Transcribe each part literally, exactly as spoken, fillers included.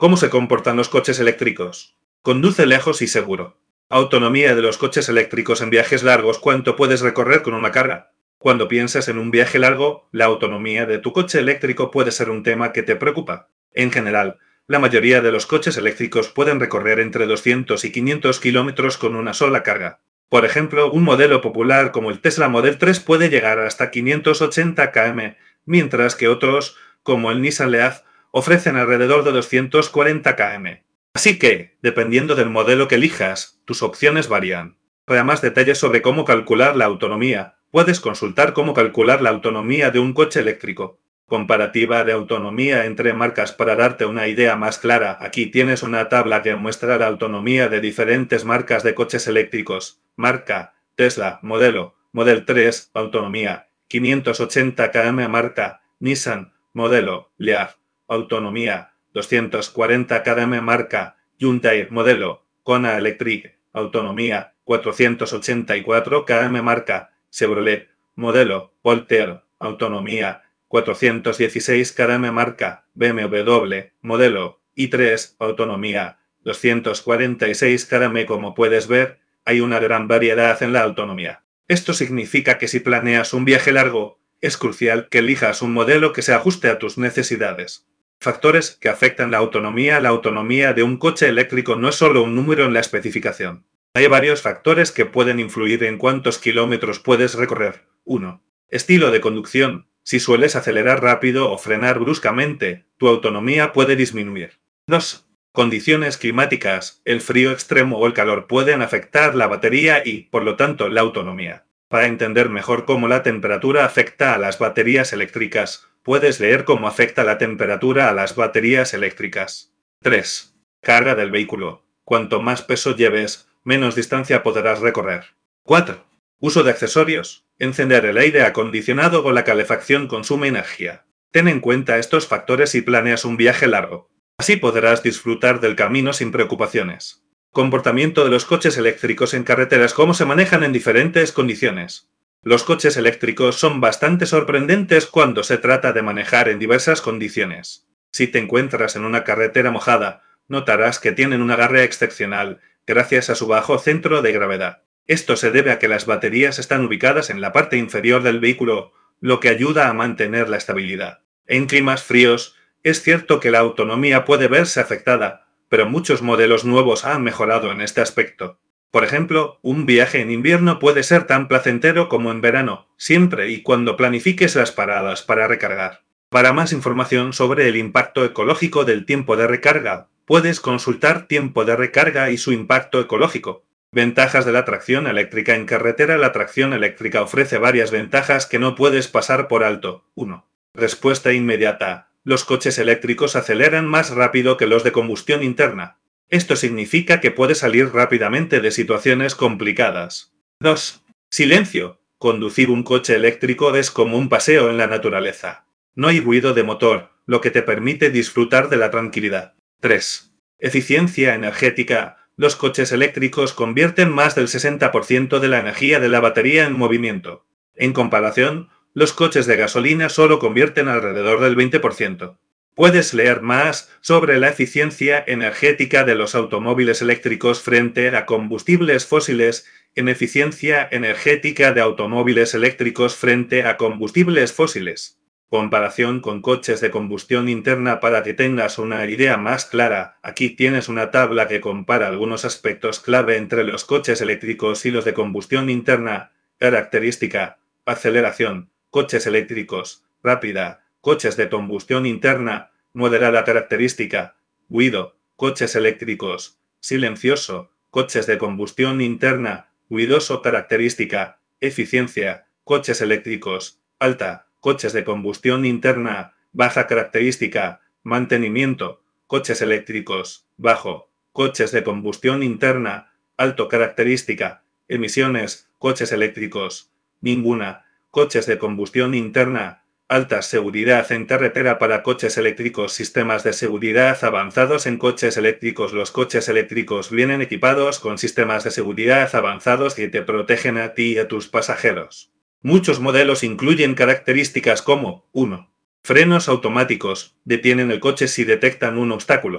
¿Cómo se comportan los coches eléctricos? Conduce lejos y seguro. Autonomía de los coches eléctricos en viajes largos. ¿Cuánto puedes recorrer con una carga? Cuando piensas en un viaje largo, la autonomía de tu coche eléctrico puede ser un tema que te preocupa. En general, la mayoría de los coches eléctricos pueden recorrer entre doscientos y quinientos kilómetros con una sola carga. Por ejemplo, un modelo popular como el Tesla Model tres puede llegar hasta quinientos ochenta kilómetros, mientras que otros, como el Nissan Leaf, ofrecen alrededor de doscientos cuarenta kilómetros. Así que, dependiendo del modelo que elijas, tus opciones varían. Para más detalles sobre cómo calcular la autonomía, puedes consultar cómo calcular la autonomía de un coche eléctrico. Comparativa de autonomía entre marcas. Para darte una idea más clara, aquí tienes una tabla que muestra la autonomía de diferentes marcas de coches eléctricos. Marca: Tesla, modelo, Model tres, autonomía, quinientos ochenta kilómetros. Marca: Nissan, modelo, Leaf, autonomía, doscientos cuarenta kilómetros. Marca: Hyundai, modelo, Kona Electric, autonomía, cuatrocientos ochenta y cuatro kilómetros. Marca: Chevrolet, modelo, Polestar, autonomía, cuatrocientos dieciséis kilómetros. Marca: B M W, modelo, i tres, autonomía, doscientos cuarenta y seis kilómetros. Como puedes ver, hay una gran variedad en la autonomía. Esto significa que si planeas un viaje largo, es crucial que elijas un modelo que se ajuste a tus necesidades. Factores que afectan la autonomía. La autonomía de un coche eléctrico no es solo un número en la especificación. Hay varios factores que pueden influir en cuántos kilómetros puedes recorrer. uno. Estilo de conducción. Si sueles acelerar rápido o frenar bruscamente, tu autonomía puede disminuir. dos. Condiciones climáticas. El frío extremo o el calor pueden afectar la batería y, por lo tanto, la autonomía. Para entender mejor cómo la temperatura afecta a las baterías eléctricas, puedes leer cómo afecta la temperatura a las baterías eléctricas. tres. Carga del vehículo. Cuanto más peso lleves, menos distancia podrás recorrer. cuatro. Uso de accesorios. Encender el aire acondicionado o la calefacción consume energía. Ten en cuenta estos factores si planeas un viaje largo. Así podrás disfrutar del camino sin preocupaciones. Comportamiento de los coches eléctricos en carreteras. ¿Cómo se manejan en diferentes condiciones? Los coches eléctricos son bastante sorprendentes cuando se trata de manejar en diversas condiciones. Si te encuentras en una carretera mojada, notarás que tienen un agarre excepcional, gracias a su bajo centro de gravedad. Esto se debe a que las baterías están ubicadas en la parte inferior del vehículo, lo que ayuda a mantener la estabilidad. En climas fríos, es cierto que la autonomía puede verse afectada, pero muchos modelos nuevos han mejorado en este aspecto. Por ejemplo, un viaje en invierno puede ser tan placentero como en verano, siempre y cuando planifiques las paradas para recargar. Para más información sobre el impacto ecológico del tiempo de recarga, puedes consultar Tiempo de recarga y su impacto ecológico. Ventajas de la tracción eléctrica en carretera. La tracción eléctrica ofrece varias ventajas que no puedes pasar por alto. uno. Respuesta inmediata. Los coches eléctricos aceleran más rápido que los de combustión interna. Esto significa que puedes salir rápidamente de situaciones complicadas. dos. Silencio. Conducir un coche eléctrico es como un paseo en la naturaleza. No hay ruido de motor, lo que te permite disfrutar de la tranquilidad. tres. Eficiencia energética. Los coches eléctricos convierten más del sesenta por ciento de la energía de la batería en movimiento. En comparación, los coches de gasolina solo convierten alrededor del veinte por ciento. Puedes leer más sobre la eficiencia energética de los automóviles eléctricos frente a combustibles fósiles en Eficiencia energética de automóviles eléctricos frente a combustibles fósiles. Comparación con coches de combustión interna. Para que tengas una idea más clara, aquí tienes una tabla que compara algunos aspectos clave entre los coches eléctricos y los de combustión interna. Característica: aceleración, coches eléctricos, rápida, coches de combustión interna, moderada. Característica: ruido, coches eléctricos, silencioso, coches de combustión interna, ruidoso. Característica: eficiencia, coches eléctricos, alta, coches de combustión interna, baja. Característica: mantenimiento, coches eléctricos, bajo, coches de combustión interna, alto. Característica: emisiones, coches eléctricos, ninguna, coches de combustión interna, alta. Seguridad en carretera para coches eléctricos. Sistemas de seguridad avanzados en coches eléctricos. Los coches eléctricos vienen equipados con sistemas de seguridad avanzados que te protegen a ti y a tus pasajeros. Muchos modelos incluyen características como: uno. Frenos automáticos. Detienen el coche si detectan un obstáculo.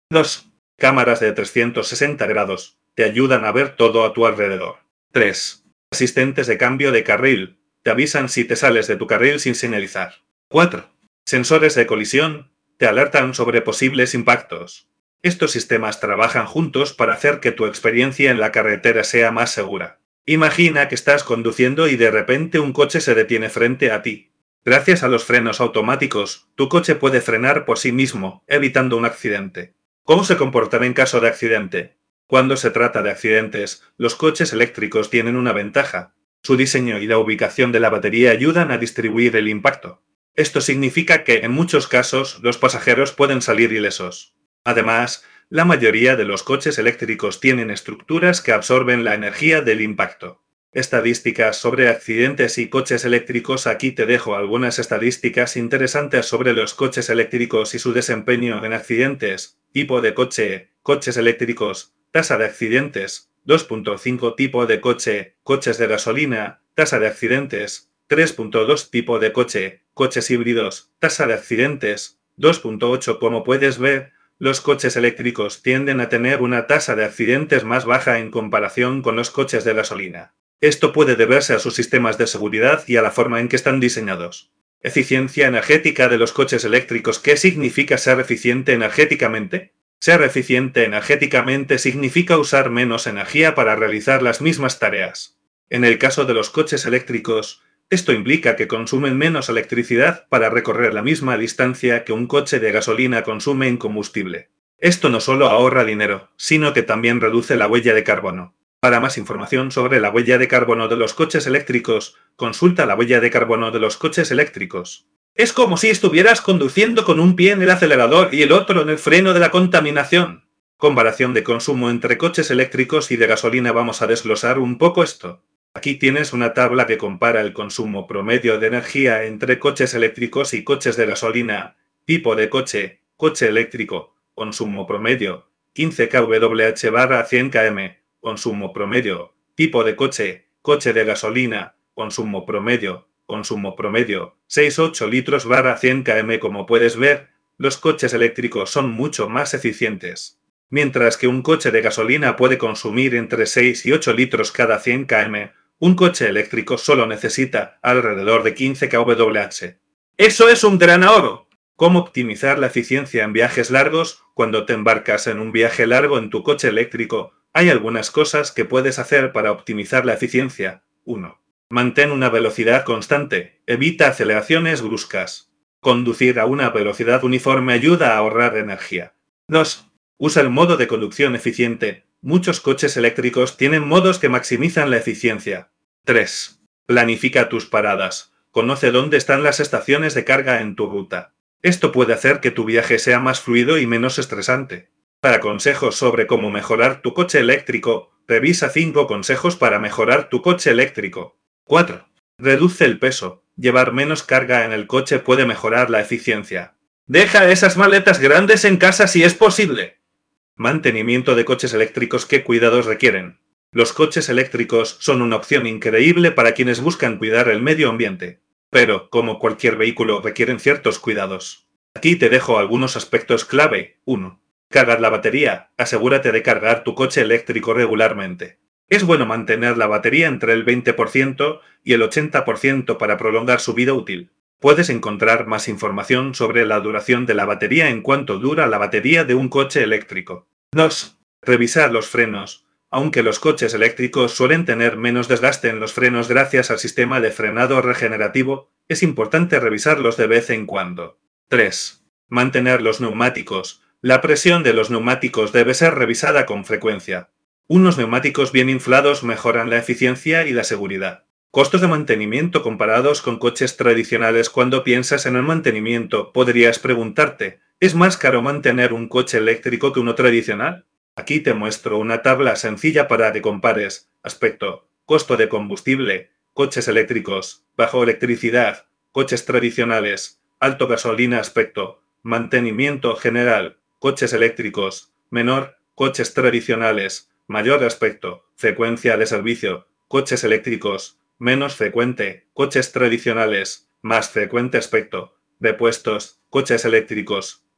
dos. Cámaras de trescientos sesenta grados. Te ayudan a ver todo a tu alrededor. tres. Asistentes de cambio de carril. Te avisan si te sales de tu carril sin señalizar. cuatro. Sensores de colisión. Te alertan sobre posibles impactos. Estos sistemas trabajan juntos para hacer que tu experiencia en la carretera sea más segura. Imagina que estás conduciendo y de repente un coche se detiene frente a ti. Gracias a los frenos automáticos, tu coche puede frenar por sí mismo, evitando un accidente. ¿Cómo se comportan en caso de accidente? Cuando se trata de accidentes, los coches eléctricos tienen una ventaja. Su diseño y la ubicación de la batería ayudan a distribuir el impacto. Esto significa que, en muchos casos, los pasajeros pueden salir ilesos. Además, la mayoría de los coches eléctricos tienen estructuras que absorben la energía del impacto. Estadísticas sobre accidentes y coches eléctricos. Aquí te dejo algunas estadísticas interesantes sobre los coches eléctricos y su desempeño en accidentes. Tipo de coche, coches eléctricos, tasa de accidentes, dos punto cinco. Tipo de coche, coches de gasolina, tasa de accidentes, tres punto dos. Tipo de coche, coches híbridos, tasa de accidentes, dos punto ocho. Como puedes ver, los coches eléctricos tienden a tener una tasa de accidentes más baja en comparación con los coches de gasolina. Esto puede deberse a sus sistemas de seguridad y a la forma en que están diseñados. Eficiencia energética de los coches eléctricos. ¿Qué significa ser eficiente energéticamente? Ser eficiente energéticamente significa usar menos energía para realizar las mismas tareas. En el caso de los coches eléctricos, esto implica que consumen menos electricidad para recorrer la misma distancia que un coche de gasolina consume en combustible. Esto no solo ahorra dinero, sino que también reduce la huella de carbono. Para más información sobre la huella de carbono de los coches eléctricos, consulta la huella de carbono de los coches eléctricos. Es como si estuvieras conduciendo con un pie en el acelerador y el otro en el freno de la contaminación. Comparación de consumo entre coches eléctricos y de gasolina. Vamos a desglosar un poco esto. Aquí tienes una tabla que compara el consumo promedio de energía entre coches eléctricos y coches de gasolina. Tipo de coche, coche eléctrico, consumo promedio, quince kilowatt barra cien kilómetros. Consumo promedio. Tipo de coche, coche de gasolina, consumo promedio, consumo promedio, seis punto ocho litros barra cien kilómetros. Como puedes ver, los coches eléctricos son mucho más eficientes. Mientras que un coche de gasolina puede consumir entre seis y ocho litros cada cien kilómetros, un coche eléctrico solo necesita alrededor de quince kilowatt. ¡Eso es un gran ahorro! ¿Cómo optimizar la eficiencia en viajes largos? Cuando te embarcas en un viaje largo en tu coche eléctrico, hay algunas cosas que puedes hacer para optimizar la eficiencia. uno. Mantén una velocidad constante. Evita aceleraciones bruscas. Conducir a una velocidad uniforme ayuda a ahorrar energía. dos. Usa el modo de conducción eficiente. Muchos coches eléctricos tienen modos que maximizan la eficiencia. tres. Planifica tus paradas. Conoce dónde están las estaciones de carga en tu ruta. Esto puede hacer que tu viaje sea más fluido y menos estresante. Para consejos sobre cómo mejorar tu coche eléctrico, revisa cinco consejos para mejorar tu coche eléctrico. cuatro. Reduce el peso. Llevar menos carga en el coche puede mejorar la eficiencia. Deja esas maletas grandes en casa si es posible. Mantenimiento de coches eléctricos. ¿Qué cuidados requieren? Los coches eléctricos son una opción increíble para quienes buscan cuidar el medio ambiente. Pero, como cualquier vehículo, requieren ciertos cuidados. Aquí te dejo algunos aspectos clave. uno. Cargar la batería. Asegúrate de cargar tu coche eléctrico regularmente. Es bueno mantener la batería entre el veinte por ciento y el ochenta por ciento para prolongar su vida útil. Puedes encontrar más información sobre la duración de la batería en cuánto dura la batería de un coche eléctrico. dos. Revisar los frenos. Aunque los coches eléctricos suelen tener menos desgaste en los frenos gracias al sistema de frenado regenerativo, es importante revisarlos de vez en cuando. tres. Mantener los neumáticos. La presión de los neumáticos debe ser revisada con frecuencia. Unos neumáticos bien inflados mejoran la eficiencia y la seguridad. Costos de mantenimiento comparados con coches tradicionales. Cuando piensas en el mantenimiento, podrías preguntarte, ¿es más caro mantener un coche eléctrico que uno tradicional? Aquí te muestro una tabla sencilla para que compares. Aspecto, costo de combustible, coches eléctricos, bajo electricidad, coches tradicionales, alto gasolina. Aspecto, mantenimiento general, coches eléctricos, menor, coches tradicionales, mayor. Aspecto, frecuencia de servicio, coches eléctricos, menos frecuente, coches tradicionales, más frecuente. Aspecto, repuestos, coches eléctricos,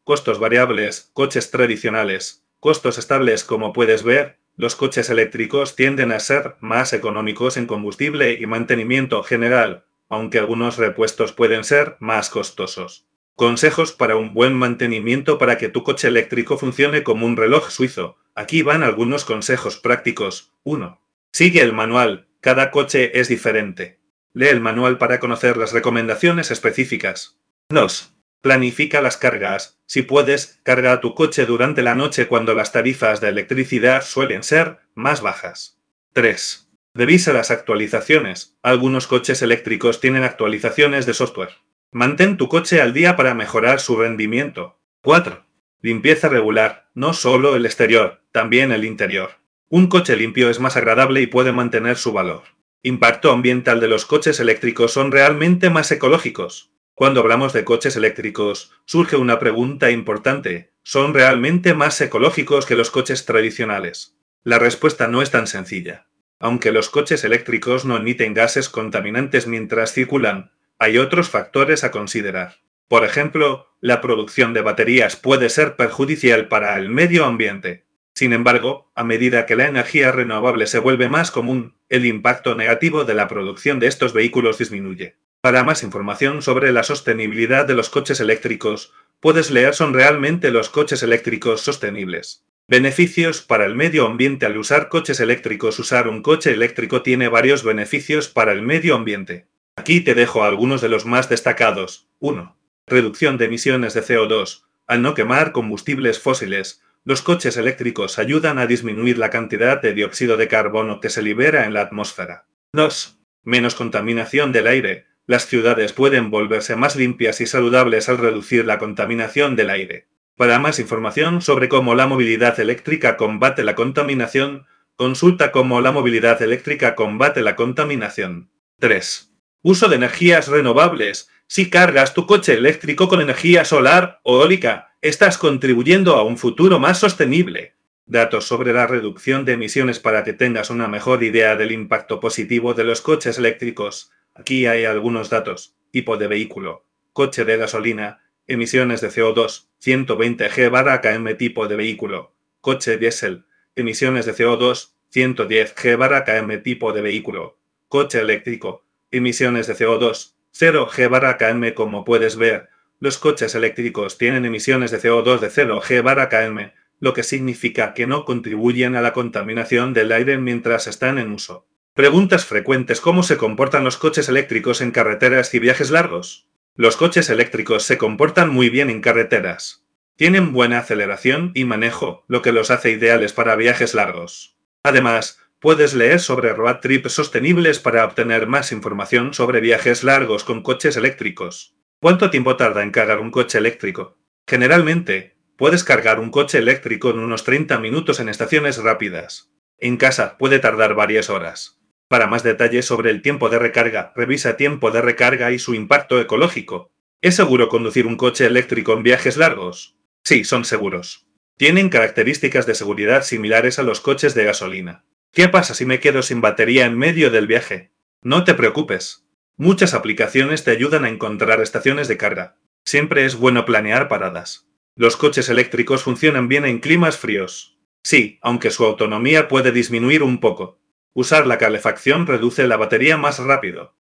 Costos variables, coches tradicionales. Costos estables. Como puedes ver, los coches eléctricos tienden a ser más económicos en combustible y mantenimiento general, aunque algunos repuestos pueden ser más costosos. Consejos para un buen mantenimiento para que tu coche eléctrico funcione como un reloj suizo. Aquí van algunos consejos prácticos. uno. Sigue el manual. Cada coche es diferente. Lee el manual para conocer las recomendaciones específicas. dos. Planifica las cargas. Si puedes, carga tu coche durante la noche cuando las tarifas de electricidad suelen ser más bajas. tres. Revisa las actualizaciones. Algunos coches eléctricos tienen actualizaciones de software. Mantén tu coche al día para mejorar su rendimiento. cuatro. Limpieza regular. No solo el exterior, también el interior. Un coche limpio es más agradable y puede mantener su valor. Impacto ambiental de los coches eléctricos son realmente más ecológicos. Cuando hablamos de coches eléctricos, surge una pregunta importante. ¿Son realmente más ecológicos que los coches tradicionales? La respuesta no es tan sencilla. Aunque los coches eléctricos no emiten gases contaminantes mientras circulan, hay otros factores a considerar. Por ejemplo, la producción de baterías puede ser perjudicial para el medio ambiente. Sin embargo, a medida que la energía renovable se vuelve más común, el impacto negativo de la producción de estos vehículos disminuye. Para más información sobre la sostenibilidad de los coches eléctricos, puedes leer ¿Son realmente los coches eléctricos sostenibles? Beneficios para el medio ambiente al usar coches eléctricos. Usar un coche eléctrico tiene varios beneficios para el medio ambiente. Aquí te dejo algunos de los más destacados. uno. Reducción de emisiones de C O dos. Al no quemar combustibles fósiles, los coches eléctricos ayudan a disminuir la cantidad de dióxido de carbono que se libera en la atmósfera. dos. Menos contaminación del aire. Las ciudades pueden volverse más limpias y saludables al reducir la contaminación del aire. Para más información sobre cómo la movilidad eléctrica combate la contaminación, consulta cómo la movilidad eléctrica combate la contaminación. tres. Uso de energías renovables. Si cargas tu coche eléctrico con energía solar o eólica, estás contribuyendo a un futuro más sostenible. Datos sobre la reducción de emisiones para que tengas una mejor idea del impacto positivo de los coches eléctricos. Aquí hay algunos datos. Tipo de vehículo. Coche de gasolina. Emisiones de C O dos. ciento veinte gramos por kilometro. Tipo de vehículo. Coche diésel. Emisiones de C O dos. ciento diez gramos por kilometro. Tipo de vehículo. Coche eléctrico. Emisiones de C O dos. cero gramos por kilometro. Como puedes ver, los coches eléctricos tienen emisiones de C O dos de cero gramos por kilometro, lo que significa que no contribuyen a la contaminación del aire mientras están en uso. Preguntas frecuentes: ¿cómo se comportan los coches eléctricos en carreteras y viajes largos? Los coches eléctricos se comportan muy bien en carreteras. Tienen buena aceleración y manejo, lo que los hace ideales para viajes largos. Además, puedes leer sobre road trips sostenibles para obtener más información sobre viajes largos con coches eléctricos. ¿Cuánto tiempo tarda en cargar un coche eléctrico? Generalmente, puedes cargar un coche eléctrico en unos treinta minutos en estaciones rápidas. En casa puede tardar varias horas. Para más detalles sobre el tiempo de recarga, revisa tiempo de recarga y su impacto ecológico. ¿Es seguro conducir un coche eléctrico en viajes largos? Sí, son seguros. Tienen características de seguridad similares a los coches de gasolina. ¿Qué pasa si me quedo sin batería en medio del viaje? No te preocupes. Muchas aplicaciones te ayudan a encontrar estaciones de carga. Siempre es bueno planear paradas. Los coches eléctricos funcionan bien en climas fríos. Sí, aunque su autonomía puede disminuir un poco. Usar la calefacción reduce la batería más rápido.